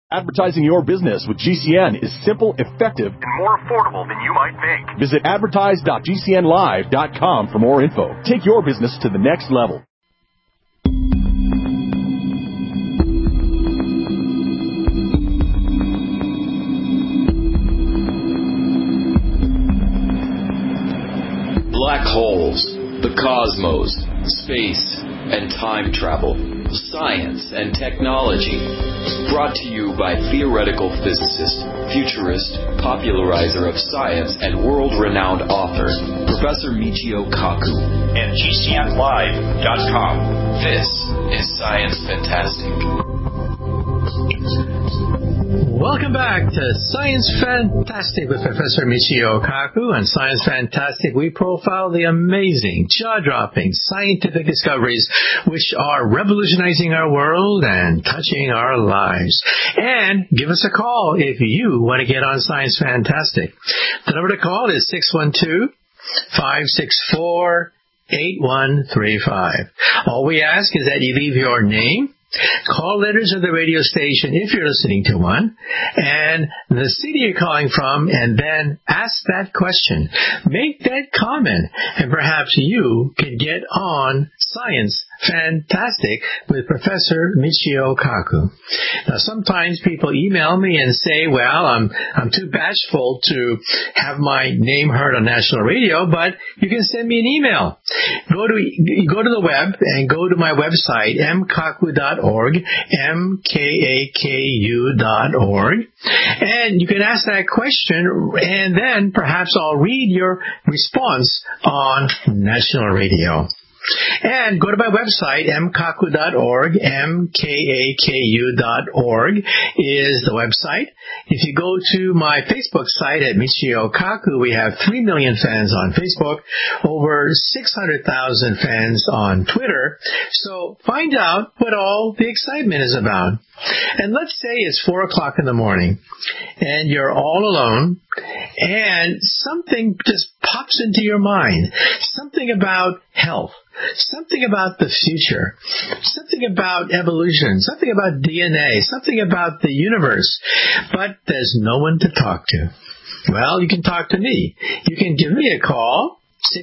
Advertising your business with GCN is simple, effective, and more affordable than you might think. Visit advertise.gcnlive.com for more info. Take your business to the next level. Black holes, the cosmos, space, and time travel, science and technology. Brought to you by theoretical physicist, futurist, popularizer of science, and world-renowned author, Professor Michio Kaku. And GCNlive.com. This is Science Fantastic. Welcome back to Science Fantastic with Professor Michio Kaku. On Science Fantastic, we profile the amazing, jaw-dropping scientific discoveries which are revolutionizing our world and touching our lives. And give us a call if you want to get on Science Fantastic. The number to call is 612-564-8135. All we ask is that you leave your name, call letters of the radio station if you're listening to one, and the city you're calling from, and then ask that question. Make that comment, and perhaps you can get on Science Fantastic with Professor Michio Kaku. Now, sometimes people email me and say, well, I'm too bashful to have my name heard on national radio, but you can send me an email. Go to the web and go to my website, mkaku.org, mkaku.org, and you can ask that question, and then perhaps I'll read your response on national radio. And go to my website, mkaku.org, mkaku.org is the website. If you go to my Facebook site at Michio Kaku, we have 3 million fans on Facebook, over 600,000 fans on Twitter. So find out what all the excitement is about. And let's say it's 4 o'clock in the morning, and you're all alone, and something just pops into your mind. Something about health. Something about the future, something about evolution, something about DNA, something about the universe, but there's no one to talk to. Well, you can talk to me. You can give me a call,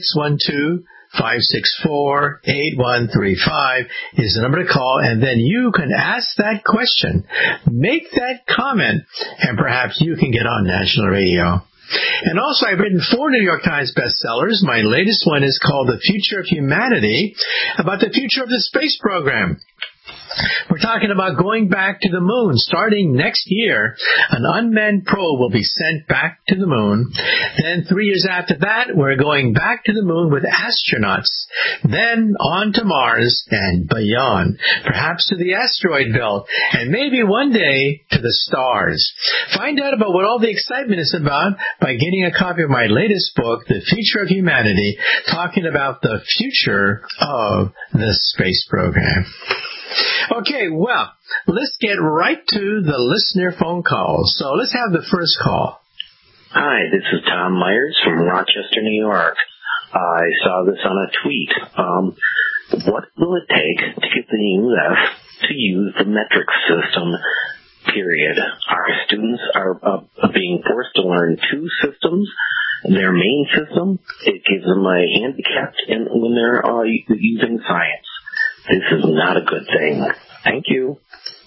612-564-8135 is the number to call, and then you can ask that question, make that comment, and perhaps you can get on national radio. And also, I've written 4 New York Times bestsellers. My latest one is called The Future of Humanity, about the future of the space program. We're talking about going back to the moon. Starting next year, an unmanned probe will be sent back to the moon. Then 3 years after that, we're going back to the moon with astronauts. Then on to Mars and beyond, perhaps to the asteroid belt, and maybe one day to the stars. Find out about what all the excitement is about by getting a copy of my latest book, The Future of Humanity, talking about the future of the space program. Okay, well, let's get right to the listener phone calls. So let's have the first call. Hi, this is Tom Myers from Rochester, New York. I saw this on a tweet. What will it take to get the U.S. to use the metric system, period? Our students are being forced to learn 2 systems. Their main system, it gives them a handicap when they're using science. This is not a good thing. Thank you.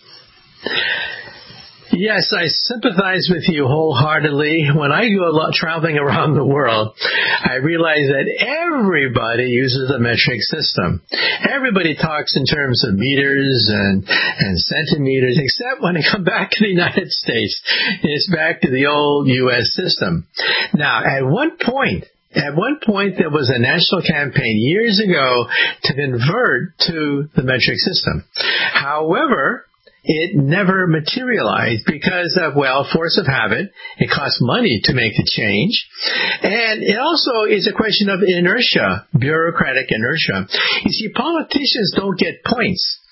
Yes, I sympathize with you wholeheartedly. When I go a lot traveling around the world, I realize that everybody uses the metric system. Everybody talks in terms of meters and centimeters, except when they come back to the United States. It's back to the old U.S. system. Now, at one point, there was a national campaign years ago to convert to the metric system. However, it never materialized because of, force of habit. It costs money to make the change. And it also is a question of inertia, bureaucratic inertia. You see, politicians don't get points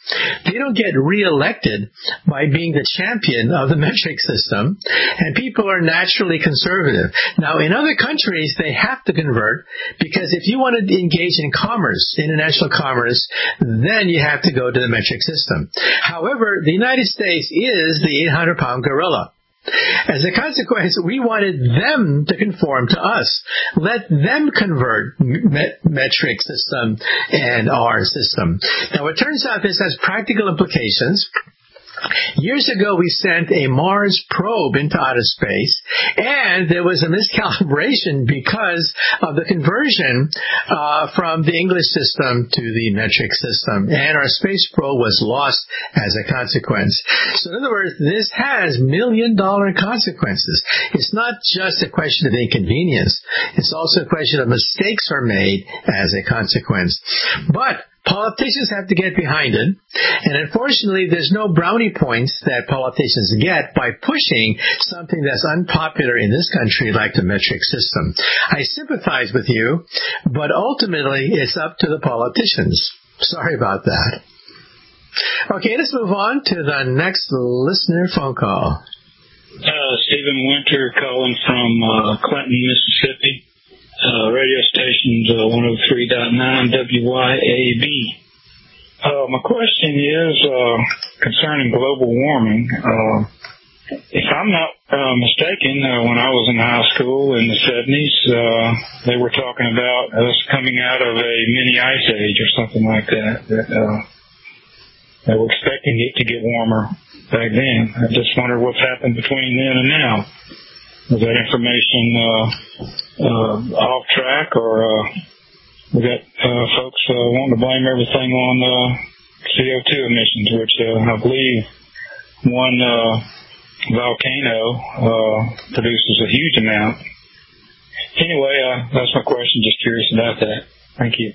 They don't get reelected by being the champion of the metric system, and people are naturally conservative. Now, in other countries, they have to convert, because if you want to engage in commerce, international commerce, then you have to go to the metric system. However, the United States is the 800-pound gorilla. As a consequence, we wanted them to conform to us. Let them convert metric system and our system. Now, it turns out this has practical implications. Years ago, we sent a Mars probe into outer space, and there was a miscalibration because of the conversion from the English system to the metric system, and our space probe was lost as a consequence. So in other words, this has million-dollar consequences. It's not just a question of inconvenience. It's also a question of mistakes are made as a consequence. But politicians have to get behind it, and unfortunately, there's no brownie points that politicians get by pushing something that's unpopular in this country like the metric system. I sympathize with you, but ultimately, it's up to the politicians. Sorry about that. Okay, let's move on to the next listener phone call. Stephen Winter calling from Clinton, Mississippi. Radio stations 103.9 WYAB. My question is concerning global warming. If I'm not mistaken, when I was in high school in the 70s, they were talking about us coming out of a mini ice age or something like that. They were expecting it to get warmer back then. I just wonder what's happened between then and now. Is that information off track, or we got folks wanting to blame everything on CO2 emissions, which I believe one volcano produces a huge amount. Anyway, that's my question. Just curious about that. Thank you.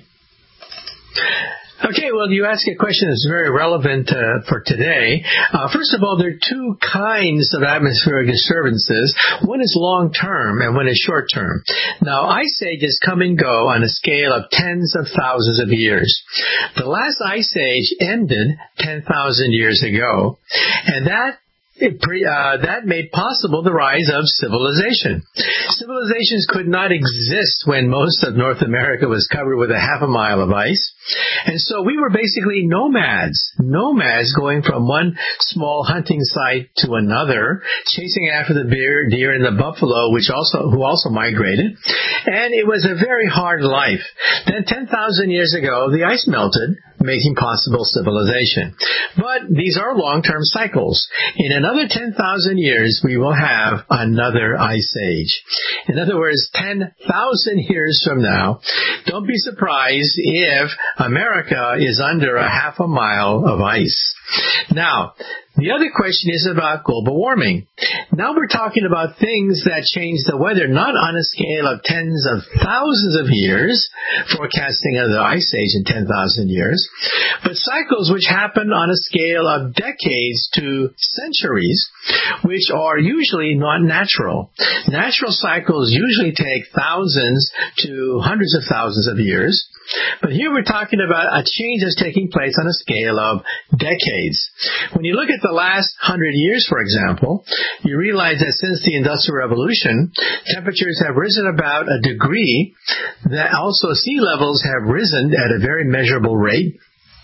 Okay, well, you ask a question that's very relevant for today. First of all, there are two kinds of atmospheric disturbances. One is long-term and one is short-term. Now, ice ages come and go on a scale of tens of thousands of years. The last ice age ended 10,000 years ago, and that made possible the rise of civilization. Civilizations could not exist when most of North America was covered with a half a mile of ice. And so we were basically nomads going from one small hunting site to another, chasing after the deer and the buffalo, who also migrated. And it was a very hard life. Then 10,000 years ago, the ice melted, making possible civilization. But these are long-term cycles. In another 10,000 years, we will have another ice age. In other words, 10,000 years from now, don't be surprised if America is under a half a mile of ice. Now, the other question is about global warming. Now we're talking about things that change the weather, not on a scale of tens of thousands of years, forecasting of the ice age in 10,000 years, but cycles which happen on a scale of decades to centuries, which are usually not natural. Natural cycles usually take thousands to hundreds of thousands of years, but here we're talking about a change that's taking place on a scale of decades. When you look at the last 100 years, for example, you realize that since the Industrial Revolution, temperatures have risen about a degree, that also sea levels have risen at a very measurable rate,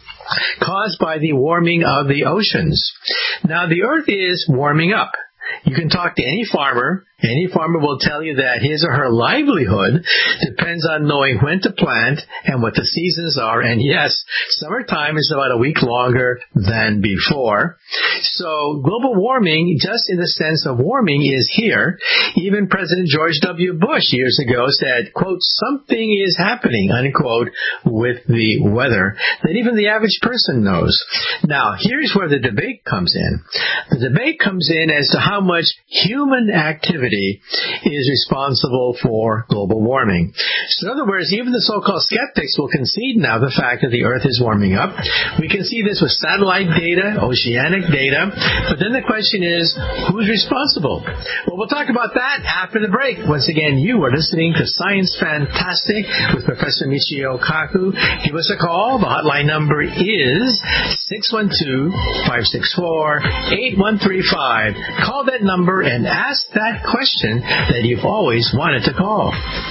caused by the warming of the oceans. Now, the Earth is warming up. You can talk to any farmer. Any farmer will tell you that his or her livelihood depends on knowing when to plant and what the seasons are. And yes, summertime is about a week longer than before. So global warming, just in the sense of warming, is here. Even President George W. Bush years ago said, quote, something is happening, unquote, with the weather that even the average person knows. Now, here's where the debate comes in. The debate comes in as to how much human activity activity is responsible for global warming. So in other words, even the so-called skeptics will concede now the fact that the Earth is warming up. We can see this with satellite data, oceanic data, but then the question is, who's responsible? Well, we'll talk about that after the break. Once again, you are listening to Science Fantastic with Professor Michio Kaku. Give us a call. The hotline number is 612-564-8135. Call that number and ask that question that you've always wanted to call.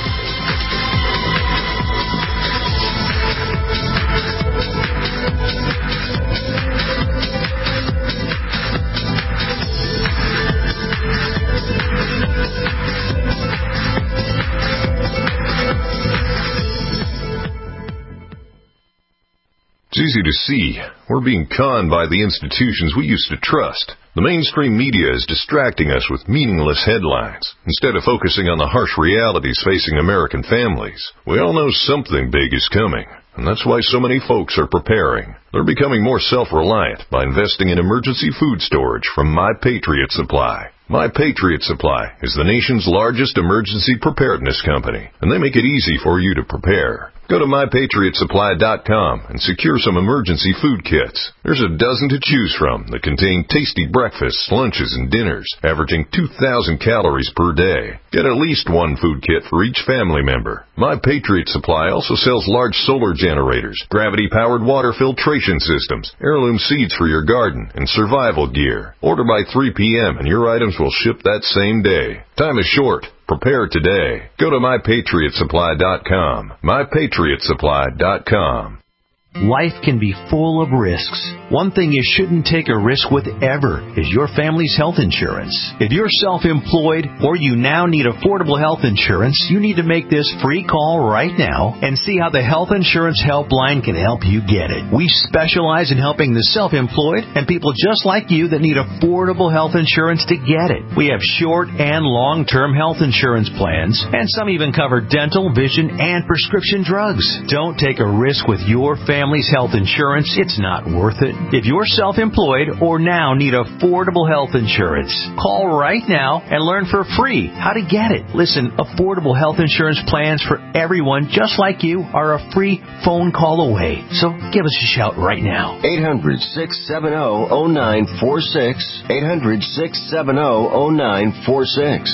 It's easy to see. We're being conned by the institutions we used to trust. The mainstream media is distracting us with meaningless headlines, instead of focusing on the harsh realities facing American families. We all know something big is coming, and that's why so many folks are preparing. They're becoming more self-reliant by investing in emergency food storage from My Patriot Supply. My Patriot Supply is the nation's largest emergency preparedness company, and they make it easy for you to prepare. Go to MyPatriotSupply.com and secure some emergency food kits. There's a dozen to choose from that contain tasty breakfasts, lunches, and dinners, averaging 2,000 calories per day. Get at least one food kit for each family member. My Patriot Supply also sells large solar generators, gravity-powered water filtration systems, heirloom seeds for your garden, and survival gear. Order by 3 p.m. and your items will ship that same day. Time is short. Prepare today. Go to MyPatriotSupply.com. MyPatriotSupply.com. Life can be full of risks. One thing you shouldn't take a risk with ever is your family's health insurance. If you're self-employed or you now need affordable health insurance, you need to make this free call right now and see how the Health Insurance Helpline can help you get it. We specialize in helping the self-employed and people just like you that need affordable health insurance to get it. We have short and long-term health insurance plans, and some even cover dental, vision, and prescription drugs. Don't take a risk with your family's health insurance. It's not worth it. If you're self-employed or now need affordable health insurance, call right now and learn for free how to get it. Listen, affordable health insurance plans for everyone just like you are a free phone call away. So give us a shout right now. 800-670-0946. 800-670-0946.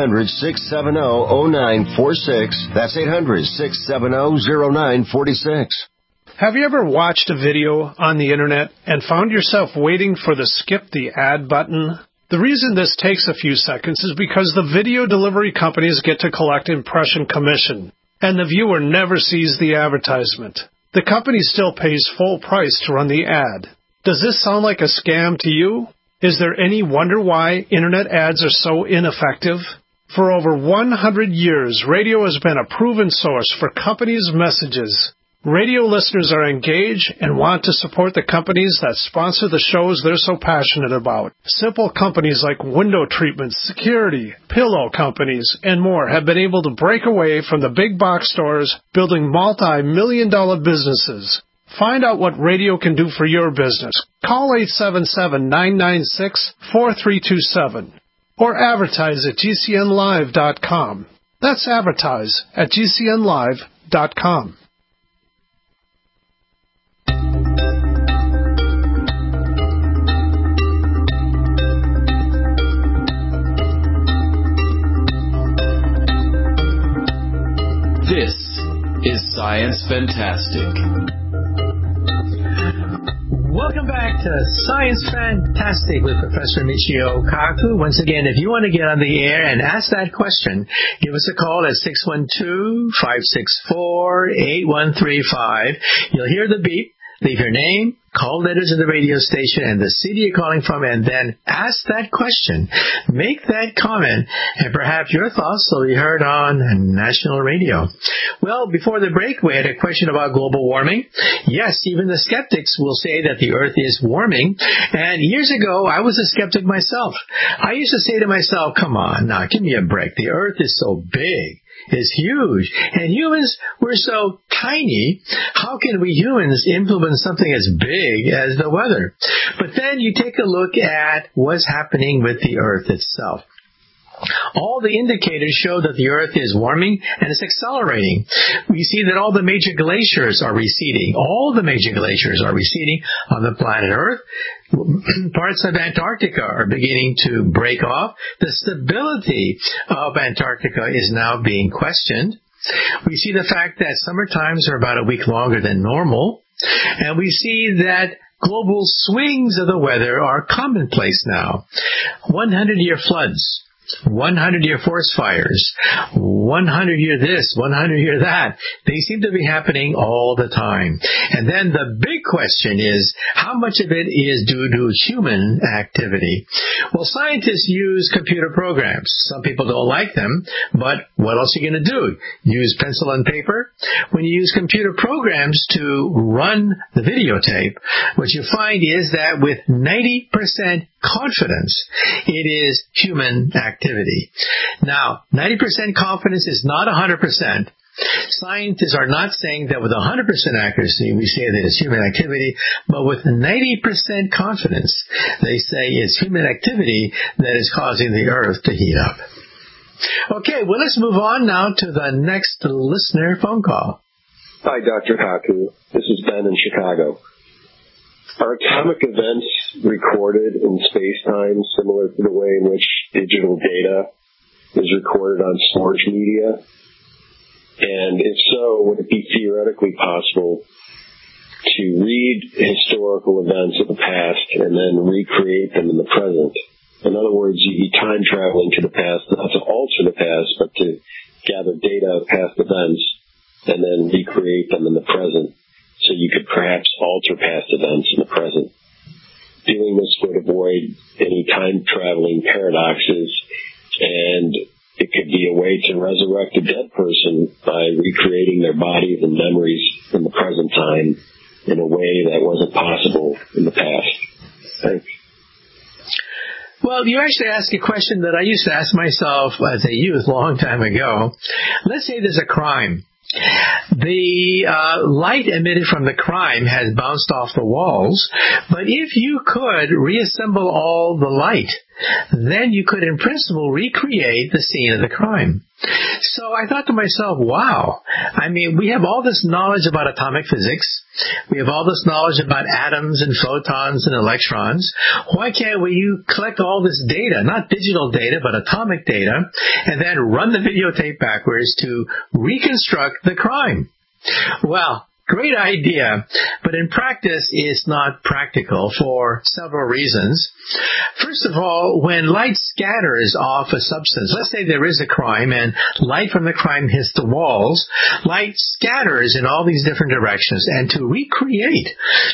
800-670-0946. That's 800-670-0946. Have you ever watched a video on the internet and found yourself waiting for the skip the ad button? The reason this takes a few seconds is because the video delivery companies get to collect impression commission, and the viewer never sees the advertisement. The company still pays full price to run the ad. Does this sound like a scam to you? Is there any wonder why internet ads are so ineffective? For over 100 years, radio has been a proven source for companies' messages. Radio listeners are engaged and want to support the companies that sponsor the shows they're so passionate about. Simple companies like window treatments, security, pillow companies, and more have been able to break away from the big box stores, building multi-million-dollar businesses. Find out what radio can do for your business. Call 877-996-4327 or advertise at GCNlive.com. That's advertise at GCNlive.com. This is Science Fantastic. Welcome back to Science Fantastic with Professor Michio Kaku. Once again, if you want to get on the air and ask that question, give us a call at 612-564-8135. You'll hear the beep. Leave your name, call letters of the radio station, and the city you're calling from, and then ask that question. Make that comment, and perhaps your thoughts will be heard on national radio. Well, before the break, we had a question about global warming. Yes, even the skeptics will say that the Earth is warming. And years ago, I was a skeptic myself. I used to say to myself, come on, now, give me a break. The Earth is so big. Is huge. And humans, we're so tiny. How can we humans influence something as big as the weather? But then you take a look at what's happening with the Earth itself. All the indicators show that the Earth is warming and it's accelerating. We see that all the major glaciers are receding. All the major glaciers are receding on the planet Earth. Parts of Antarctica are beginning to break off. The stability of Antarctica is now being questioned. We see the fact that summer times are about a week longer than normal. And we see that global swings of the weather are commonplace now. 100-year floods, 100-year forest fires, 100-year this, 100-year that. They seem to be happening all the time. And then the big question is, how much of it is due to human activity? Well, scientists use computer programs. Some people don't like them, but what else are you going to do? Use pencil and paper? When you use computer programs to run the videotape, what you find is that with 90% confidence, it is human activity. Now, 90% confidence is not 100%. Scientists are not saying that with 100% accuracy we say that it's human activity, but with 90% confidence, they say it's human activity that is causing the Earth to heat up. Okay, well, let's move on now to the next listener phone call. Hi, Dr. Haku. This is Ben in Chicago. Are atomic events recorded in space-time similar to the way in which digital data is recorded on storage media? And if so, would it be theoretically possible to read historical events of the past and then recreate them in the present? In other words, you'd be time traveling to the past, not to alter the past, but to gather data of past events and then recreate them in the present. So you could perhaps alter past events in the present. Doing this would avoid any time-traveling paradoxes, and it could be a way to resurrect a dead person by recreating their bodies and memories in the present time in a way that wasn't possible in the past. Thanks. Well, you actually asked a question that I used to ask myself as a youth a long time ago. Let's say there's a crime. The light emitted from the crime has bounced off the walls, but if you could reassemble all the light, then you could in principle recreate the scene of the crime. So I thought to myself, wow, I mean, we have all this knowledge about atomic physics. We have all this knowledge about atoms and photons and electrons. Why can't we collect all this data, not digital data, but atomic data, and then run the videotape backwards to reconstruct the crime? Well, great idea, but in practice it's not practical for several reasons. First of all, when light scatters off a substance, let's say there is a crime and light from the crime hits the walls, light scatters in all these different directions, and to recreate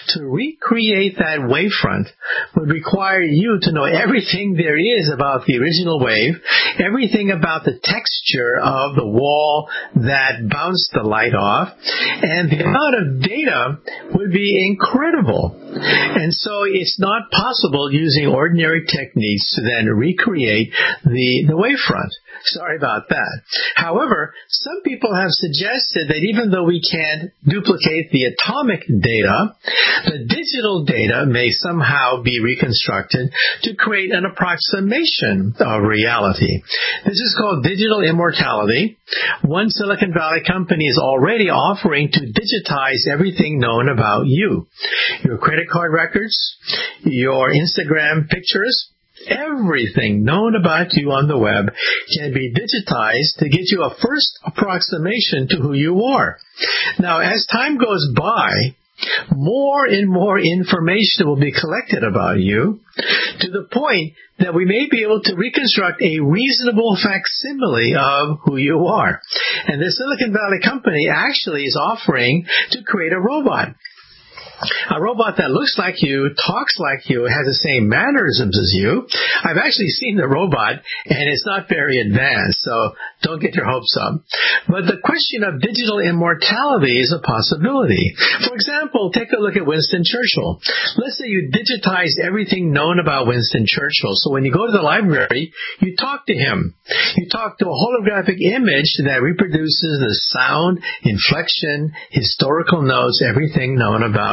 that wavefront would require you to know everything there is about the original wave, everything about the texture of the wall that bounced the light off, and the amount of data would be incredible. And so it's not possible using ordinary techniques to then recreate the wavefront. Sorry about that. However, some people have suggested that even though we can't duplicate the atomic data, the digital data may somehow be reconstructed to create an approximation of reality. This is called digital immortality. One Silicon Valley company is already offering to digitize everything known about you. Your credit card records, your Instagram pictures, everything known about you on the web can be digitized to get you a first approximation to who you are. Now, as time goes by, more and more information will be collected about you to the point that we may be able to reconstruct a reasonable facsimile of who you are. And the Silicon Valley company actually is offering to create a robot. A robot that looks like you, talks like you, has the same mannerisms as you. I've actually seen the robot, and it's not very advanced, so don't get your hopes up. But the question of digital immortality is a possibility. For example, take a look at Winston Churchill. Let's say you digitized everything known about Winston Churchill, so when you go to the library, you talk to him. You talk to a holographic image that reproduces the sound, inflection, historical notes, everything known about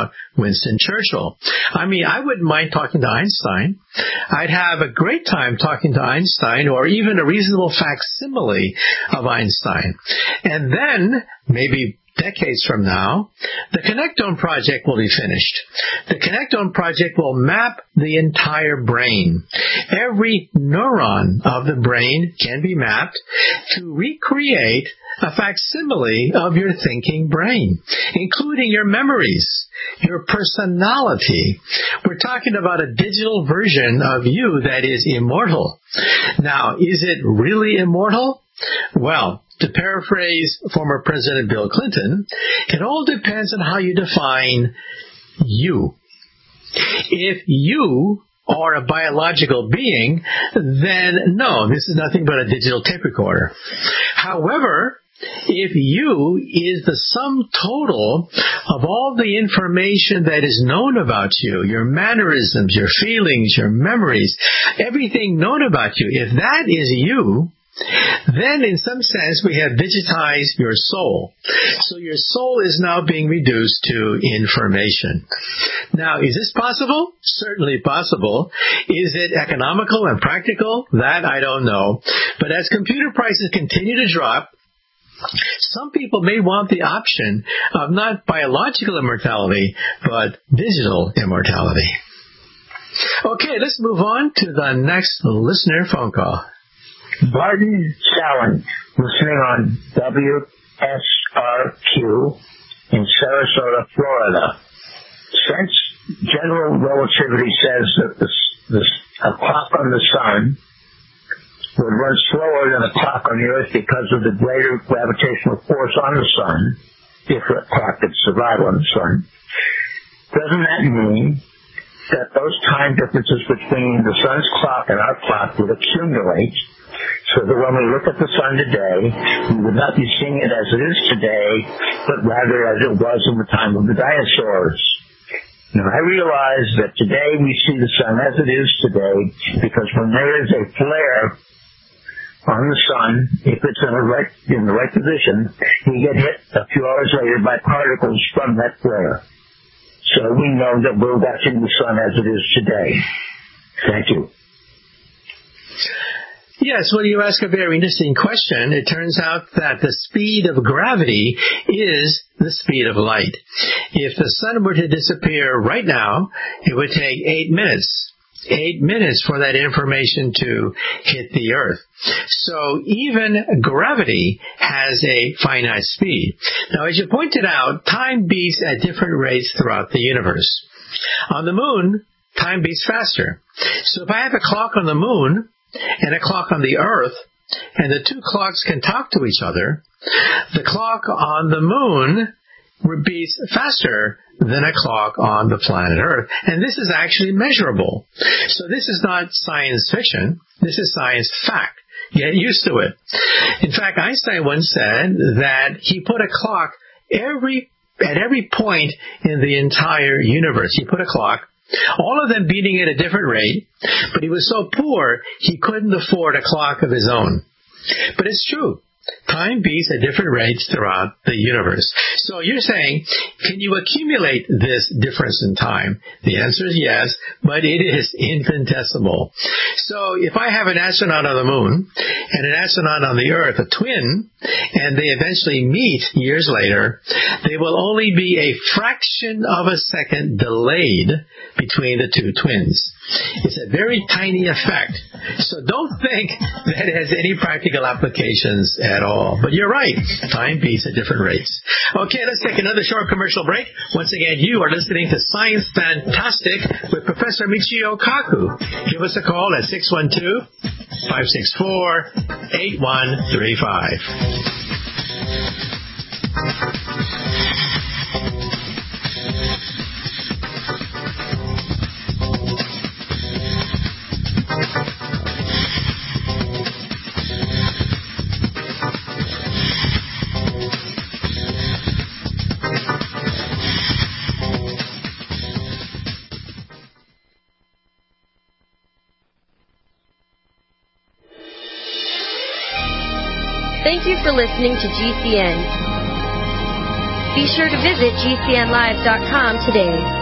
about Winston Churchill. I mean, I wouldn't mind talking to Einstein. I'd have a great time talking to Einstein, or even a reasonable facsimile of Einstein. And then, maybe decades from now, the Connectome project will be finished. The Connectome project will map the entire brain. Every neuron of the brain can be mapped to recreate a facsimile of your thinking brain, including your memories, your personality. We're talking about a digital version of you that is immortal. Now, is it really immortal? Well, to paraphrase former President Bill Clinton, it all depends on how you define you. If you are a biological being, then no, this is nothing but a digital tape recorder. However, if you is the sum total of all the information that is known about you, your mannerisms, your feelings, your memories, everything known about you, if that is you, then in some sense we have digitized your soul. So your soul is now being reduced to information. Now, is this possible? Certainly possible. Is it economical and practical? That I don't know. But as computer prices continue to drop, some people may want the option of not biological immortality, but digital immortality. Okay, let's move on to the next listener phone call. Barton Sallen, listening on WSRQ in Sarasota, Florida. Since general relativity says that a clock on the sun would run slower than a clock on the Earth because of the greater gravitational force on the sun, if a clock could survive on the sun, doesn't that mean that those time differences between the sun's clock and our clock would accumulate, so that when we look at the sun today, we would not be seeing it as it is today, but rather as it was in the time of the dinosaurs? Now, I realize that today we see the sun as it is today because when there is a flare on the sun, if it's in the right position, you get hit a few hours later by particles from that flare. So we know that we're watching the sun as it is today. Thank you. Yes, well, you ask a very interesting question. It turns out that the speed of gravity is the speed of light. If the sun were to disappear right now, it would take 8 minutes. 8 minutes for that information to hit the Earth. So even gravity has a finite speed. Now, as you pointed out, time beats at different rates throughout the universe. On the moon, time beats faster. So if I have a clock on the moon and a clock on the Earth, and the two clocks can talk to each other, the clock on the moon beats faster than a clock on the planet Earth. And this is actually measurable. So this is not science fiction. This is science fact. Get used to it. In fact, Einstein once said that he put a clock at every point in the entire universe. He put a clock, all of them beating at a different rate, but he was so poor he couldn't afford a clock of his own. But it's true. Time beats at different rates throughout the universe. So you're saying, can you accumulate this difference in time? The answer is yes, but it is infinitesimal. So if I have an astronaut on the moon and an astronaut on the Earth, a twin, and they eventually meet years later, they will only be a fraction of a second delayed between the two twins. It's a very tiny effect. So don't think that it has any practical applications at all. But you're right. Time beats at different rates. Okay, let's take another short commercial break. Once again, you are listening to Science Fantastic with Professor Michio Kaku. Give us a call at 612-564-8135. Thank you for listening to GCN. Be sure to visit GCNlive.com today.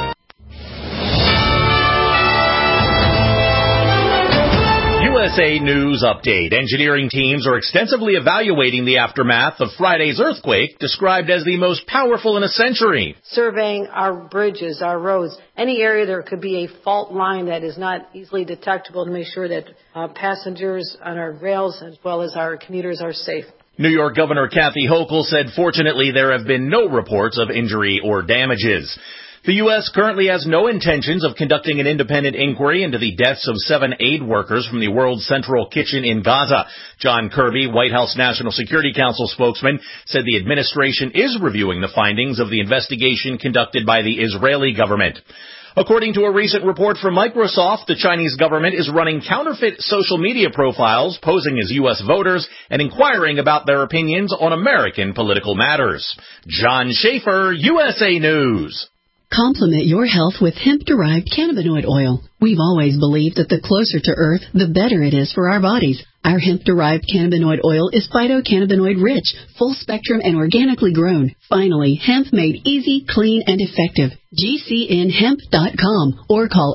USA News Update. Engineering teams are extensively evaluating the aftermath of Friday's earthquake, described as the most powerful in a century. Surveying our bridges, our roads, any area there could be a fault line that is not easily detectable to make sure that passengers on our rails as well as our commuters are safe. New York Governor Kathy Hochul said fortunately there have been no reports of injury or damages. The U.S. currently has no intentions of conducting an independent inquiry into the deaths of 7 aid workers from the World Central Kitchen in Gaza. John Kirby, White House National Security Council spokesman, said the administration is reviewing the findings of the investigation conducted by the Israeli government. According to a recent report from Microsoft, the Chinese government is running counterfeit social media profiles posing as U.S. voters and inquiring about their opinions on American political matters. John Schaefer, USA News. Complement your health with hemp-derived cannabinoid oil. We've always believed that the closer to Earth, the better it is for our bodies. Our hemp-derived cannabinoid oil is phytocannabinoid-rich, full-spectrum, and organically grown. Finally, hemp made easy, clean, and effective. GCNhemp.com or call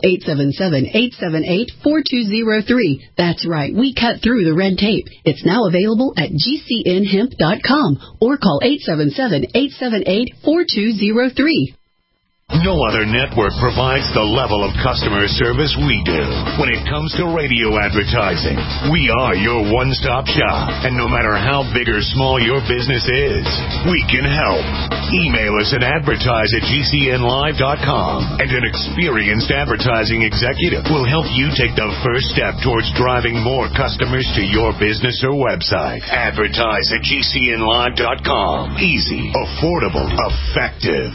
877-878-4203. That's right, we cut through the red tape. It's now available at GCNhemp.com or call 877-878-4203. No other network provides the level of customer service we do. When it comes to radio advertising, we are your one-stop shop. And no matter how big or small your business is, we can help. Email us at advertise@gcnlive.com, and an experienced advertising executive will help you take the first step towards driving more customers to your business or website. Advertise@gcnlive.com. Easy, affordable, effective.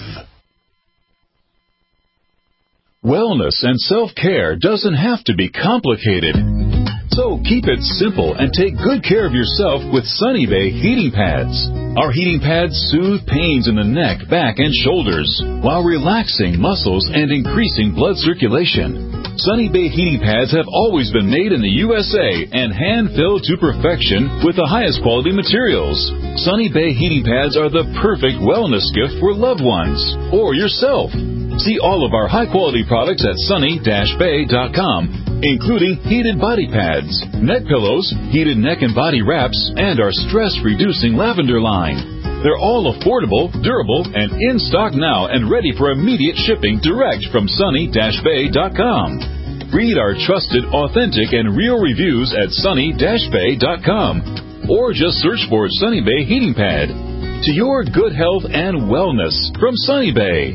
Wellness and self-care doesn't have to be complicated. So keep it simple and take good care of yourself with Sunny Bay heating pads. Our heating pads soothe pains in the neck, back, and shoulders while relaxing muscles and increasing blood circulation. Sunny Bay heating pads have always been made in the USA and hand-filled to perfection with the highest quality materials. Sunny Bay heating pads are the perfect wellness gift for loved ones or yourself. See all of our high-quality products at sunny-bay.com, including heated body pads, neck pillows, heated neck and body wraps, and our stress-reducing lavender line. They're all affordable, durable, and in stock now and ready for immediate shipping direct from sunny-bay.com. Read our trusted, authentic, and real reviews at sunny-bay.com, or just search for Sunny Bay Heating Pad. To your good health and wellness from Sunny Bay.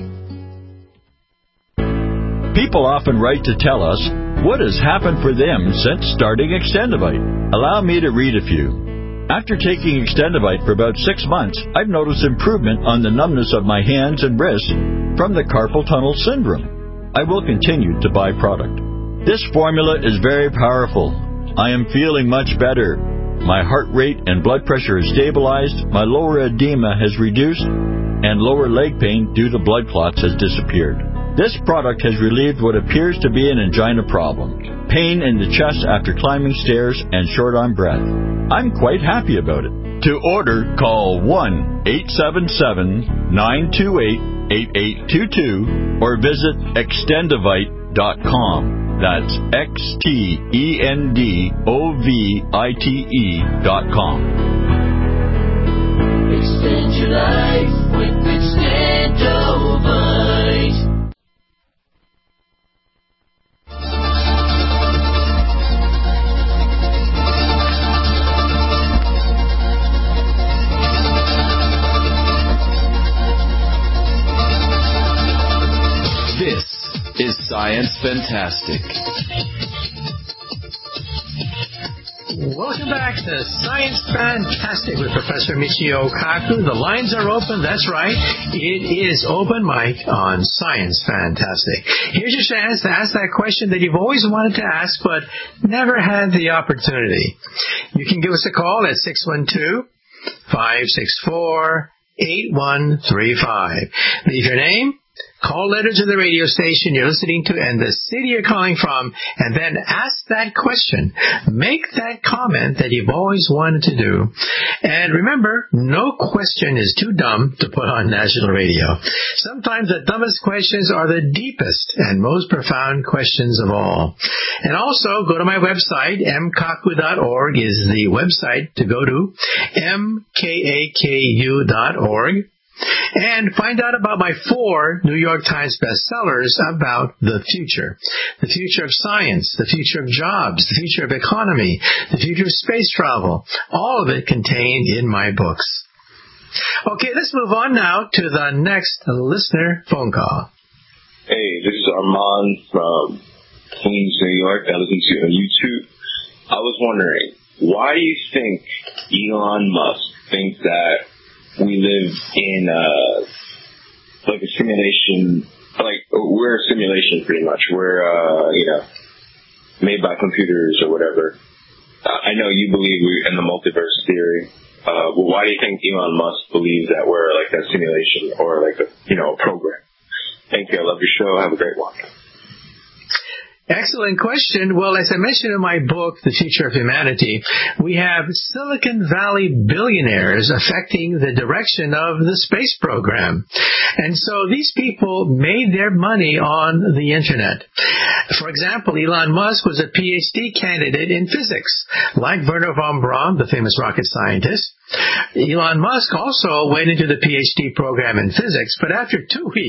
People often write to tell us what has happened for them since starting Extendivite. Allow me to read a few. After taking Extendivite for about 6 months, I've noticed improvement on the numbness of my hands and wrists from the carpal tunnel syndrome. I will continue to buy product. This formula is very powerful. I am feeling much better. My heart rate and blood pressure is stabilized, my lower edema has reduced, and lower leg pain due to blood clots has disappeared. This product has relieved what appears to be an angina problem, pain in the chest after climbing stairs, and short on breath. I'm quite happy about it. To order, call 1-877-928-8822 or visit extendivite.com. That's extendovite.com. Extend your life with Extendovite. This is Science Fantastic. Welcome back to Science Fantastic with Professor Michio Kaku. The lines are open. That's right. It is open mic on Science Fantastic. Here's your chance to ask that question that you've always wanted to ask but never had the opportunity. You can give us a call at 612-564-8135. Leave your name, Call letter to the radio station you're listening to and the city you're calling from, and then ask that question. Make that comment that you've always wanted to do. And remember, no question is too dumb to put on national radio. Sometimes the dumbest questions are the deepest and most profound questions of all. And also, go to my website, mkaku.org is the website to go to, mkaku.org. And find out about my 4 New York Times bestsellers about the future. The future of science, the future of jobs, the future of economy, the future of space travel. All of it contained in my books. Okay, let's move on now to the next listener phone call. Hey, this is Armand from Queens, New York. I listen to you on YouTube. I was wondering, why do you think Elon Musk thinks that we live in like a simulation, like we're a simulation pretty much. We're made by computers or whatever. I know you believe we're in the multiverse theory. But why do you think Elon Musk believes that we're like a simulation or like a program? Thank you. I love your show. Have a great one. Excellent question. Well, as I mentioned in my book, The Future of Humanity, we have Silicon Valley billionaires affecting the direction of the space program. And so these people made their money on the Internet. For example, Elon Musk was a PhD candidate in physics, like Wernher von Braun, the famous rocket scientist. Elon Musk also went into the PhD program in physics, but after just 2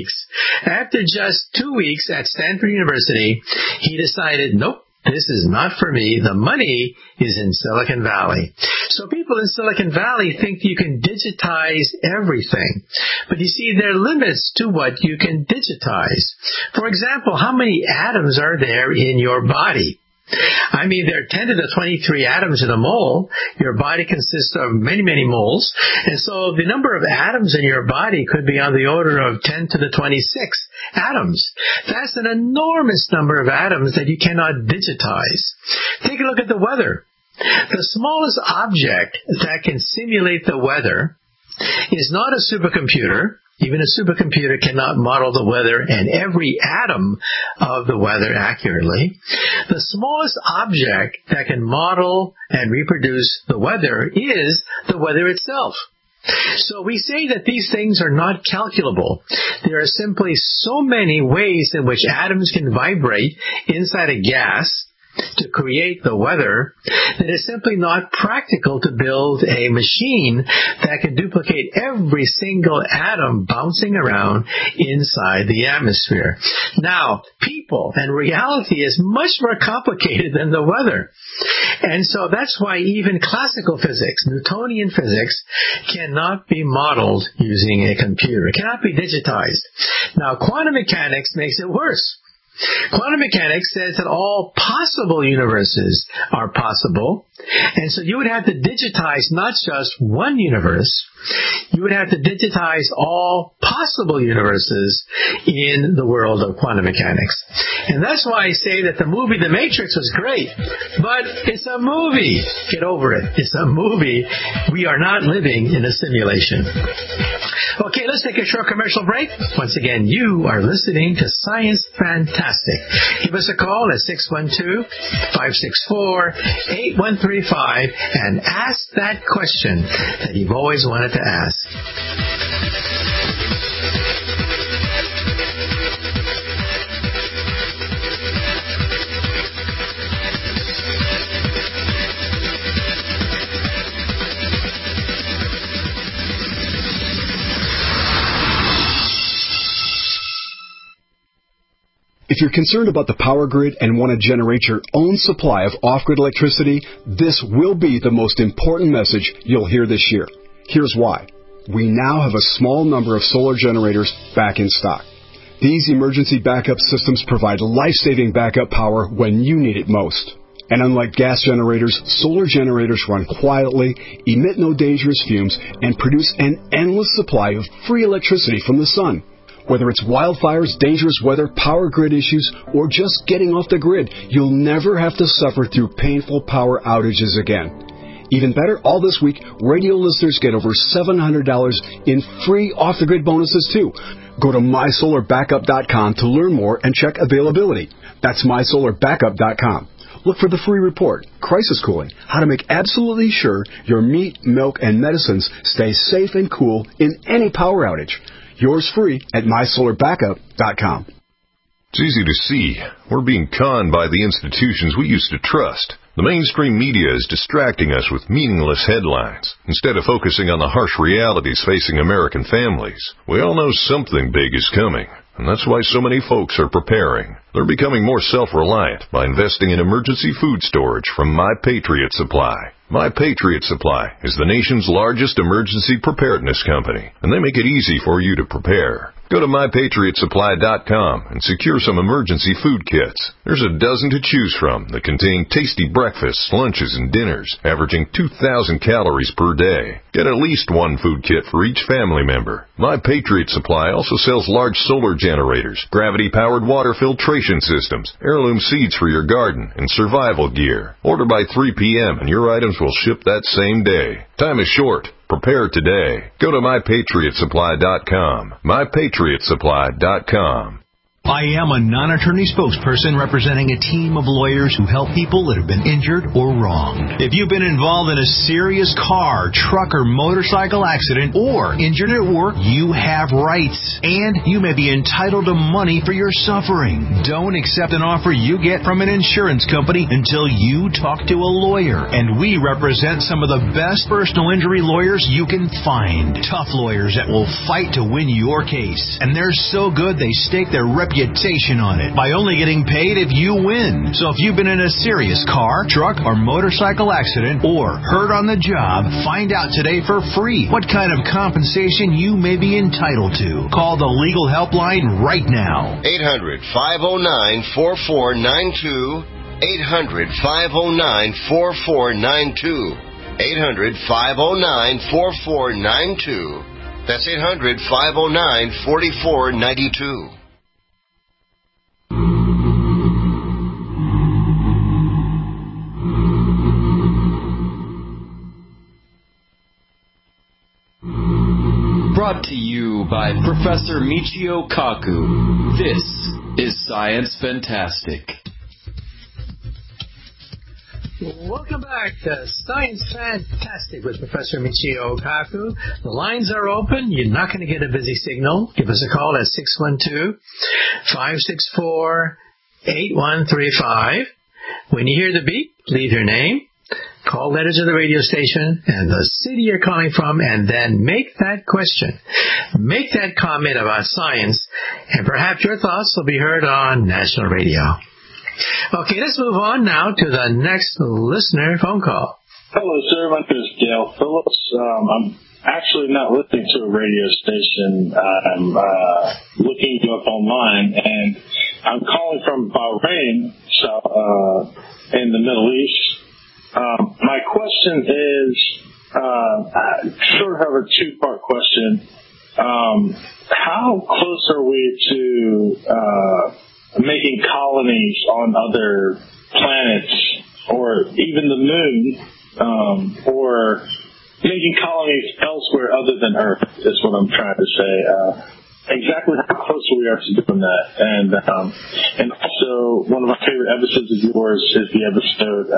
weeks at Stanford University, he decided, nope, this is not for me. The money is in Silicon Valley. So people in Silicon Valley think you can digitize everything. But you see, there are limits to what you can digitize. For example, how many atoms are there in your body? I mean, there are 10 to the 23 atoms in a mole. Your body consists of many, many moles. And so the number of atoms in your body could be on the order of 10 to the 26 atoms. That's an enormous number of atoms that you cannot digitize. Take a look at the weather. The smallest object that can simulate the weather is not a supercomputer. Even a supercomputer cannot model the weather and every atom of the weather accurately. The smallest object that can model and reproduce the weather is the weather itself. So we say that these things are not calculable. There are simply so many ways in which atoms can vibrate inside a gas to create the weather, that it's simply not practical to build a machine that can duplicate every single atom bouncing around inside the atmosphere. Now, people and reality is much more complicated than the weather. And so that's why even classical physics, Newtonian physics, cannot be modeled using a computer. It cannot be digitized. Now, quantum mechanics makes it worse. Quantum mechanics says that all possible universes are possible, and so you would have to digitize not just one universe, you would have to digitize all possible universes in the world of quantum mechanics. And that's why I say that the movie The Matrix was great, but it's a movie. Get over it. It's a movie. We are not living in a simulation. Okay, let's take a short commercial break. Once again, you are listening to Science Fantastic. Give us a call at 612-564-8135 and ask that question that you've always wanted to ask. If you're concerned about the power grid and want to generate your own supply of off-grid electricity, this will be the most important message you'll hear this year. Here's why. We now have a small number of solar generators back in stock. These emergency backup systems provide life-saving backup power when you need it most. And unlike gas generators, solar generators run quietly, emit no dangerous fumes, and produce an endless supply of free electricity from the sun. Whether it's wildfires, dangerous weather, power grid issues, or just getting off the grid, you'll never have to suffer through painful power outages again. Even better, all this week, radio listeners get over $700 in free off-the-grid bonuses too. Go to mysolarbackup.com to learn more and check availability. That's mysolarbackup.com. Look for the free report, Crisis Cooling, how to make absolutely sure your meat, milk, and medicines stay safe and cool in any power outage. Yours free at mysolarbackup.com. It's easy to see. We're being conned by the institutions we used to trust. The mainstream media is distracting us with meaningless headlines instead of focusing on the harsh realities facing American families. We all know something big is coming, and that's why so many folks are preparing. They're becoming more self-reliant by investing in emergency food storage from My Patriot Supply. My Patriot Supply is the nation's largest emergency preparedness company, and they make it easy for you to prepare. Go to MyPatriotSupply.com and secure some emergency food kits. There's a dozen to choose from that contain tasty breakfasts, lunches, and dinners, averaging 2,000 calories per day. Get at least one food kit for each family member. My Patriot Supply also sells large solar generators, gravity-powered water filtration systems, heirloom seeds for your garden, and survival gear. Order by 3 p.m. and your items will ship that same day. Time is short. Prepare today. Go to MyPatriotSupply.com. MyPatriotSupply.com. I am a non-attorney spokesperson representing a team of lawyers who help people that have been injured or wronged. If you've been involved in a serious car, truck, or motorcycle accident or injured at work, you have rights, and you may be entitled to money for your suffering. Don't accept an offer you get from an insurance company until you talk to a lawyer, and we represent some of the best personal injury lawyers you can find. Tough lawyers that will fight to win your case, and they're so good they stake their reputation on it by only getting paid if you win. So if you've been in a serious car, truck, or motorcycle accident or hurt on the job, find out today for free what kind of compensation you may be entitled to. Call the legal helpline right now. 800-509-4492. 800-509-4492. 800-509-4492. That's 800-509-4492. Brought to you by Professor Michio Kaku. This is Science Fantastic. Welcome back to Science Fantastic with Professor Michio Kaku. The lines are open. You're not going to get a busy signal. Give us a call at 612-564-8135. When you hear the beep, leave your name, call letters of the radio station, and the city you're calling from, and then make that question. Make that comment about science, and perhaps your thoughts will be heard on national radio. Okay, let's move on now to the next listener phone call. Hello, sir. My name is Dale Phillips. I'm actually not listening to a radio station. I'm looking you up online, and I'm calling from Bahrain, in the Middle East. My question is, I sort of have a two-part question. How close are we to making colonies on other planets, or even the moon, or making colonies elsewhere other than Earth, is what I'm trying to say. Exactly how close we are to doing that. And also, one of my favorite episodes of yours is the episode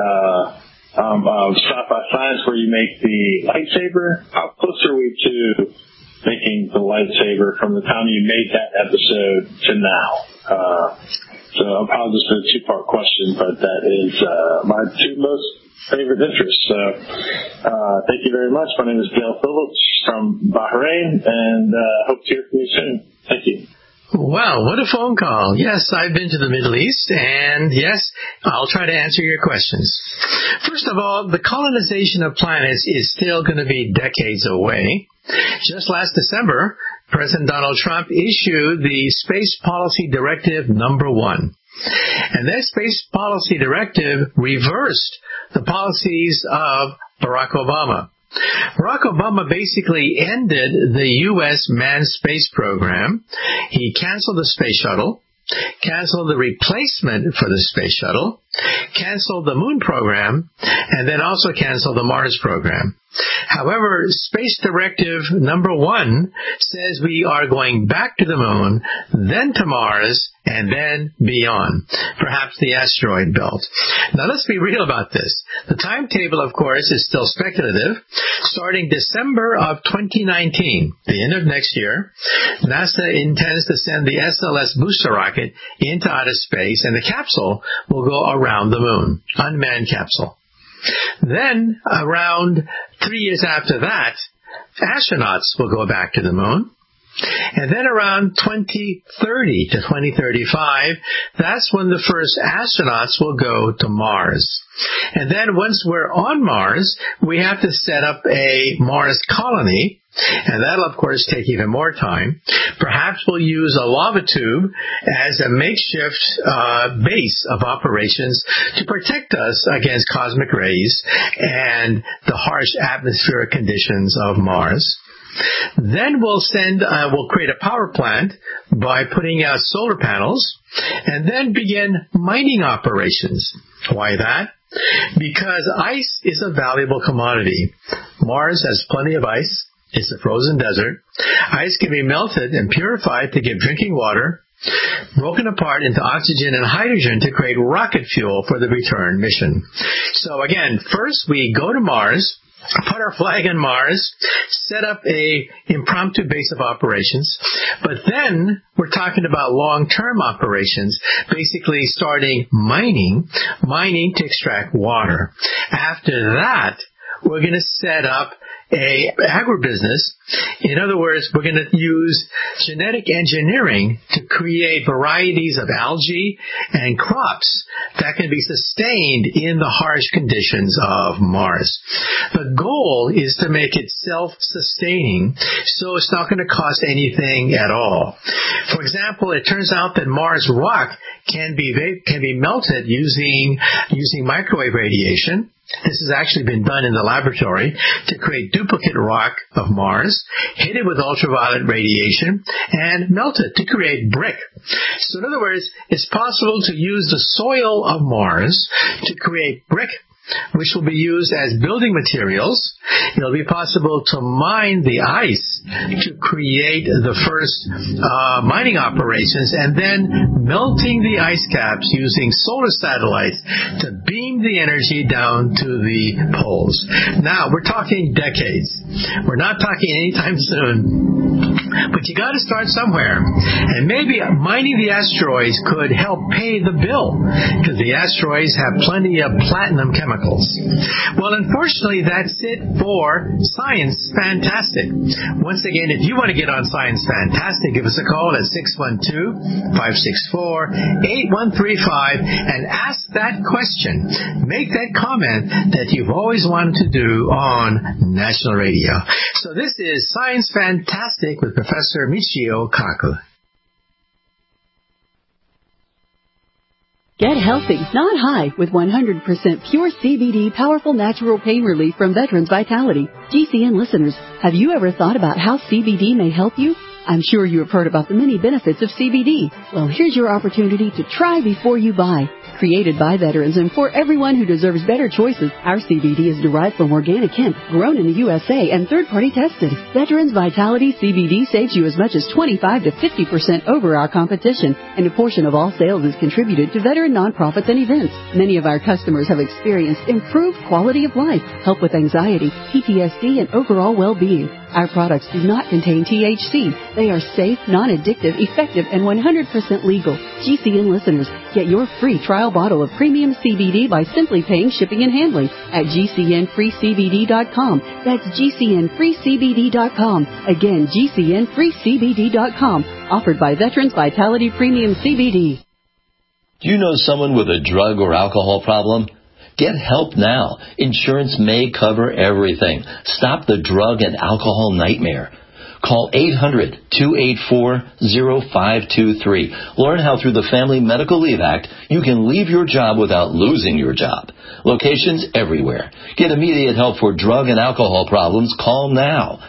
of Sci-Fi Science where you make the lightsaber. How close are we to making the lightsaber from the time you made that episode to now? So I apologize for the two-part question, but that is my two most favorite interests. So thank you very much. My name is Dale Phillips from Bahrain, and hope to hear from you soon. Thank you. Wow, what a phone call. Yes, I've been to the Middle East, and yes, I'll try to answer your questions. First of all, the colonization of planets is still going to be decades away. Just last December, President Donald Trump issued the Space Policy Directive number 1. And that Space Policy Directive reversed the policies of Barack Obama. Barack Obama basically ended the U.S. manned space program. He canceled the space shuttle, canceled the replacement for the space shuttle, canceled the Moon program, and then also canceled the Mars program. However, Space Directive number 1 says we are going back to the Moon, then to Mars, and then beyond, perhaps the asteroid belt. Now, let's be real about this. The timetable, of course, is still speculative. Starting December of 2019, the end of next year, NASA intends to send the SLS booster rocket into outer space, and the capsule will go around the Moon, unmanned capsule. Then, around 3 years after that, astronauts will go back to the Moon. And then around 2030 to 2035, that's when the first astronauts will go to Mars. And then once we're on Mars, we have to set up a Mars colony, and that'll, of course, take even more time. Perhaps we'll use a lava tube as a makeshift base of operations to protect us against cosmic rays and the harsh atmospheric conditions of Mars. Then we'll create a power plant by putting out solar panels and then begin mining operations. Why that? Because ice is a valuable commodity. Mars has plenty of ice. It's a frozen desert. Ice can be melted and purified to give drinking water, broken apart into oxygen and hydrogen to create rocket fuel for the return mission. So again, first we go to Mars, put our flag on Mars, set up a impromptu base of operations, but then we're talking about long-term operations, basically starting mining to extract water. After that, we're going to set up a agribusiness. In other words, we're going to use genetic engineering to create varieties of algae and crops that can be sustained in the harsh conditions of Mars. The goal is to make it self-sustaining, so it's not going to cost anything at all. For example, it turns out that Mars rock can be melted using microwave radiation. This has actually been done in the laboratory to create duplicate rock of Mars, hit it with ultraviolet radiation, and melt it to create brick. So in other words, it's possible to use the soil of Mars to create brick, which will be used as building materials. It'll be possible to mine the ice to create the first mining operations, and then melting the ice caps using solar satellites to beam the energy down to the poles. Now, we're talking decades. We're not talking anytime soon. But you got to start somewhere. And maybe mining the asteroids could help pay the bill, because the asteroids have plenty of platinum chemicals. Well, unfortunately, that's it for Science Fantastic. Once again, if you want to get on Science Fantastic, give us a call at 612-564-8135 and ask that question. Make that comment that you've always wanted to do on National Radio. So this is Science Fantastic with Professor Michio Kaku. Get healthy, not high, with 100% pure CBD powerful natural pain relief from Veterans Vitality. GCN listeners, have you ever thought about how CBD may help you? I'm sure you have heard about the many benefits of CBD. Well, here's your opportunity to try before you buy. Created by veterans and for everyone who deserves better choices, our CBD is derived from organic hemp, grown in the USA, and third-party tested. Veterans Vitality CBD saves you as much as 25 to 50% over our competition, and a portion of all sales is contributed to veteran nonprofits and events. Many of our customers have experienced improved quality of life, help with anxiety, PTSD, and overall well-being. Our products do not contain THC. They are safe, non-addictive, effective, and 100% legal. GCN listeners, get your free trial bottle of premium CBD by simply paying shipping and handling at GCNFreeCBD.com. That's GCNFreeCBD.com. Again, GCNFreeCBD.com. Offered by Veterans Vitality Premium CBD. Do you know someone with a drug or alcohol problem? Get help now. Insurance may cover everything. Stop the drug and alcohol nightmare. Call 800-284-0523. Learn how through the Family Medical Leave Act you can leave your job without losing your job. Locations everywhere. Get immediate help for drug and alcohol problems. Call now.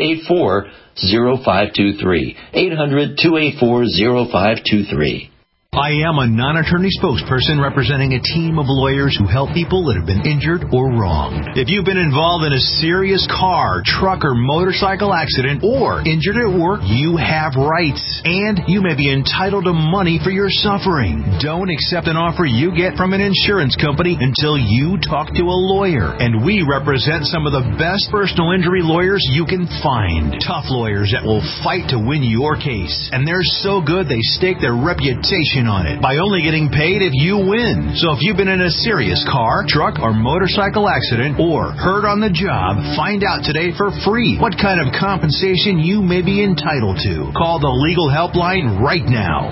800-284-0523. 800-284-0523. I am a non-attorney spokesperson representing a team of lawyers who help people that have been injured or wronged. If you've been involved in a serious car, truck, or motorcycle accident or injured at work, you have rights, and you may be entitled to money for your suffering. Don't accept an offer you get from an insurance company until you talk to a lawyer. And we represent some of the best personal injury lawyers you can find. Tough lawyers that will fight to win your case. And they're so good they stake their reputation on it by only getting paid if you win. So if you've been in a serious car, truck, or motorcycle accident or hurt on the job, find out today for free what kind of compensation you may be entitled to. Call the legal helpline right now.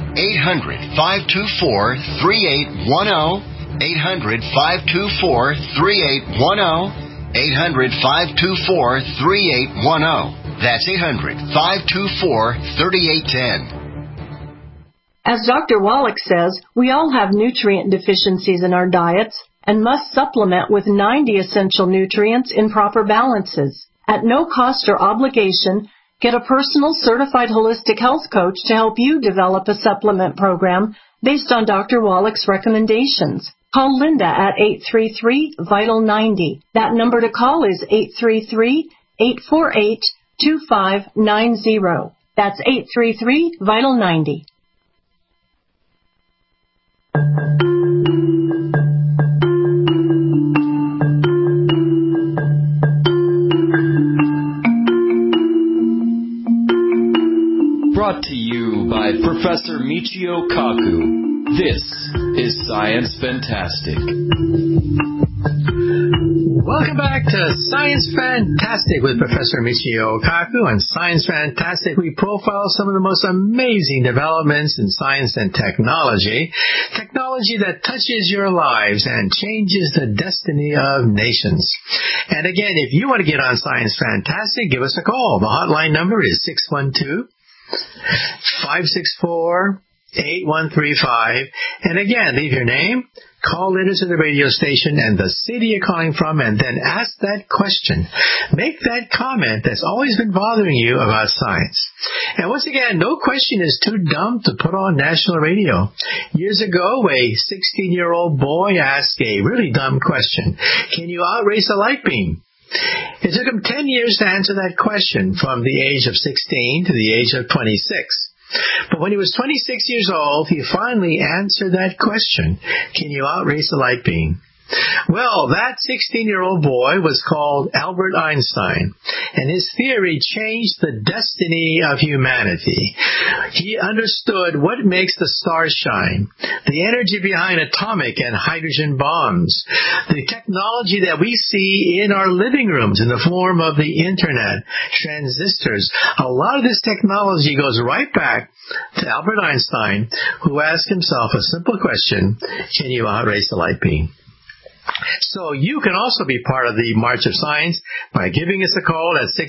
800-524-3810. 800-524-3810. 800-524-3810. That's 800-524-3810. As Dr. Wallach says, we all have nutrient deficiencies in our diets and must supplement with 90 essential nutrients in proper balances. At no cost or obligation, get a personal certified holistic health coach to help you develop a supplement program based on Dr. Wallach's recommendations. Call Linda at 833-VITAL-90. That number to call is 833-848-2590. That's 833-VITAL-90. Brought to you by Professor Michio Kaku. This is Science Fantastic. Welcome back to Science Fantastic with Professor Michio Kaku. On Science Fantastic, we profile some of the most amazing developments in science and technology. Technology that touches your lives and changes the destiny of nations. And again, if you want to get on Science Fantastic, give us a call. The hotline number is 612-564-8135. And again, leave your name, call into the radio station and the city you're calling from, and then ask that question. Make that comment that's always been bothering you about science. And once again, no question is too dumb to put on national radio. Years ago, a 16-year-old boy asked a really dumb question. Can you outrace a light beam? It took him 10 years to answer that question, from the age of 16 to the age of 26. But when he was 26 years old, he finally answered that question. Can you outrace a light beam? Well, that 16-year-old boy was called Albert Einstein, and his theory changed the destiny of humanity. He understood what makes the stars shine, the energy behind atomic and hydrogen bombs, the technology that we see in our living rooms in the form of the internet, transistors. A lot of this technology goes right back to Albert Einstein, who asked himself a simple question: can you outrace a light beam? So you can also be part of the March of Science by giving us a call at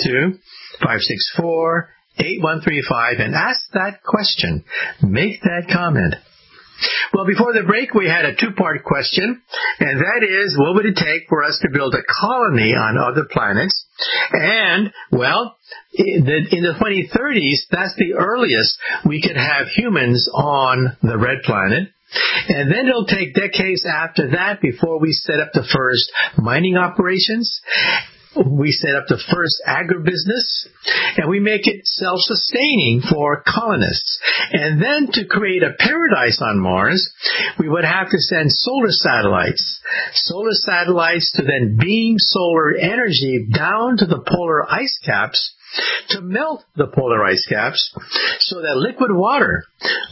612-564-8135 and ask that question. Make that comment. Well, before the break, we had a two-part question, and that is, what would it take for us to build a colony on other planets? And, well, in the 2030s, that's the earliest we could have humans on the red planet. And then it'll take decades after that before we set up the first mining operations. We set up the first agribusiness, and we make it self-sustaining for colonists. And then to create a paradise on Mars, we would have to send solar satellites to then beam solar energy down to the polar ice caps to melt the polar ice caps so that liquid water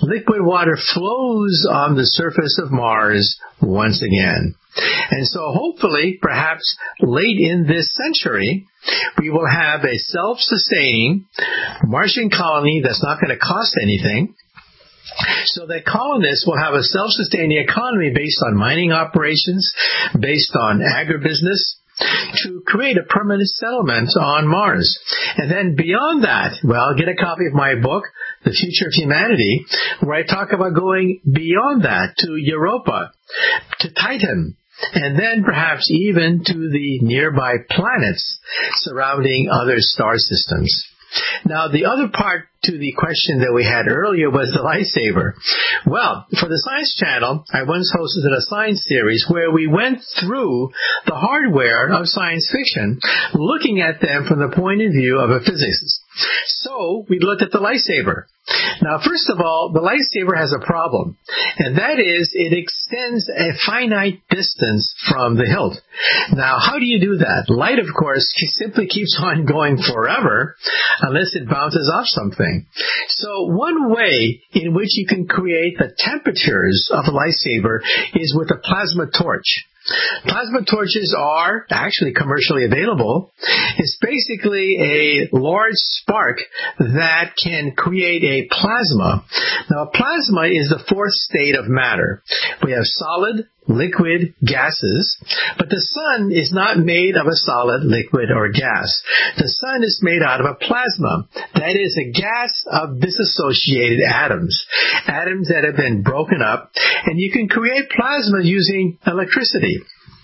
flows on the surface of Mars once again. And so hopefully, perhaps late in this century, we will have a self-sustaining Martian colony that's not going to cost anything, so that colonists will have a self-sustaining economy based on mining operations, based on agribusiness, to create a permanent settlement on Mars. And then beyond that, well, get a copy of my book, The Future of Humanity, where I talk about going beyond that to Europa, to Titan, and then perhaps even to the nearby planets surrounding other star systems. Now, the other part to the question that we had earlier was the lightsaber. Well, for the Science Channel, I once hosted a science series where we went through the hardware of science fiction, looking at them from the point of view of a physicist. So, we looked at the lightsaber. Now, first of all, the lightsaber has a problem, and that is it extends a finite distance from the hilt. Now, how do you do that? Light, of course, simply keeps on going forever unless it bounces off something. So one way in which you can create the temperatures of a lightsaber is with a plasma torch. Plasma torches are actually commercially available. It's basically a large spark that can create a plasma. Now, plasma is the fourth state of matter. We have solid, liquid, gases, but the sun is not made of a solid, liquid, or gas. The sun is made out of a plasma. That is a gas of dissociated atoms, atoms that have been broken up, and you can create plasma using electricity.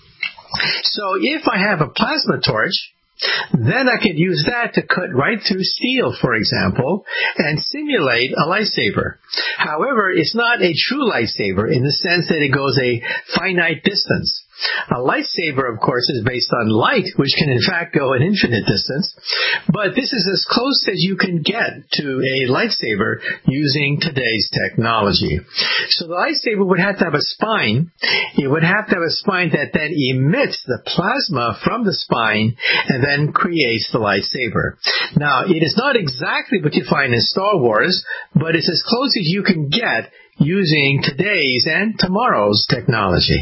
So if I have a plasma torch, then I could use that to cut right through steel, for example, and simulate a lightsaber. However, it's not a true lightsaber in the sense that it goes a finite distance. A lightsaber, of course, is based on light, which can in fact go an infinite distance. But this is as close as you can get to a lightsaber using today's technology. So the lightsaber would have to have a spine. It would have to have a spine that then emits the plasma from the spine and then creates the lightsaber. Now, it is not exactly what you find in Star Wars, but it's as close as you can get using today's and tomorrow's technology.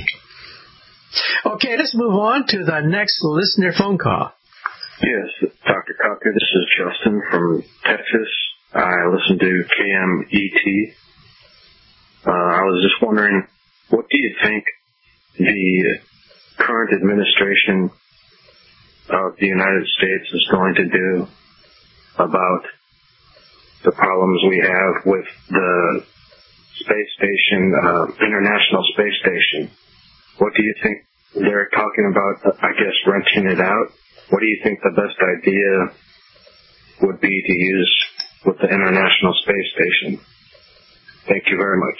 Okay, let's move on to the next listener phone call. Yes, Dr. Kaku, this is Justin from Texas. I listen to KMET. I was just wondering, what do you think the current administration of the United States is going to do about the problems we have with the space station, International Space Station? What do you think? They're talking about, I guess, renting it out. What do you think the best idea would be to use with the International Space Station? Thank you very much.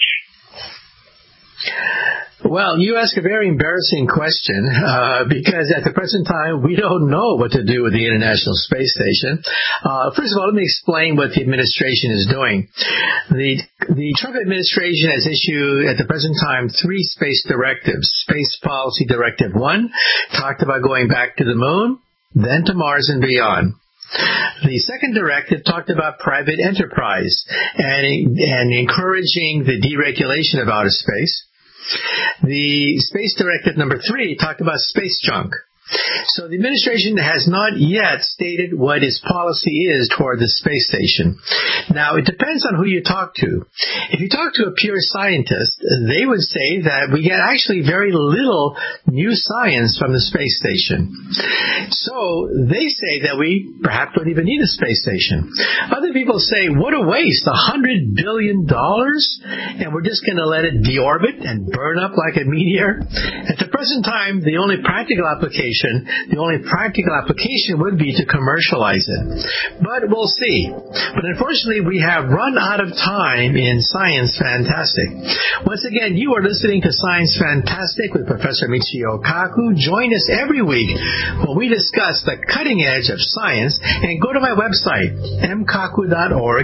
Well, you ask a very embarrassing question because at the present time, we don't know what to do with the International Space Station. First of all, let me explain what the administration is doing. The Trump administration has issued, at the present time, 3 space directives. Space Policy Directive 1 talked about going back to the moon, then to Mars and beyond. The second directive talked about private enterprise and encouraging the deregulation of outer space. The Space Directive number 3 talked about space junk. So the administration has not yet stated what its policy is toward the space station. Now, it depends on who you talk to. If you talk to a pure scientist, they would say that we get actually very little new science from the space station. So they say that we perhaps don't even need a space station. Other people say, what a waste, $100 billion, and we're just going to let it deorbit and burn up like a meteor. At the present time, the only practical application would be to commercialize it. But we'll see. But unfortunately, we have run out of time in Science Fantastic. Once again, you are listening to Science Fantastic with Professor Michio Kaku. Join us every week when we discuss the cutting edge of science, and go to my website, mkaku.org,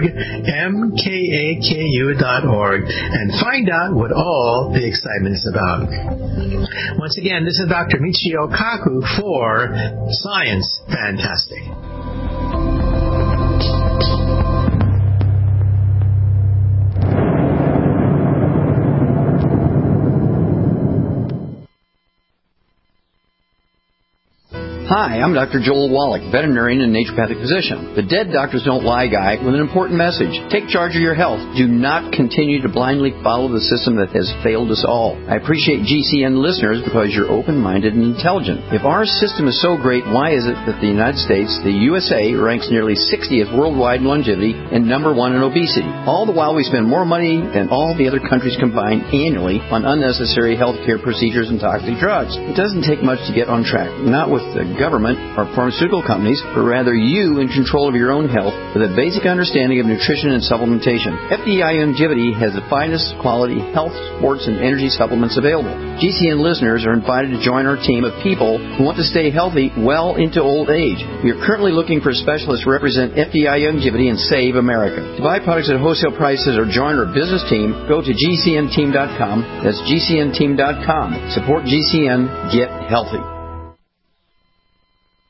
mkaku.org, and find out what all the excitement is about. Once again, this is Dr. Michio Kaku for Science Fantastic. Hi, I'm Dr. Joel Wallach, veterinarian and naturopathic physician, the Dead Doctors Don't Lie guy with an important message. Take charge of your health. Do not continue to blindly follow the system that has failed us all. I appreciate GCN listeners because you're open-minded and intelligent. If our system is so great, why is it that the United States, the USA, ranks nearly 60th worldwide in longevity and number 1 in obesity? All the while we spend more money than all the other countries combined annually on unnecessary healthcare procedures and toxic drugs. It doesn't take much to get on track, not with the government or pharmaceutical companies, but rather you in control of your own health with a basic understanding of nutrition and supplementation. FDI Longevity has the finest quality health, sports, and energy supplements available. GCN listeners are invited to join our team of people who want to stay healthy well into old age. We are currently looking for specialists to represent FDI Longevity and Save America. To buy products at wholesale prices or join our business team, go to GCNteam.com. That's GCNteam.com. Support GCN. Get healthy.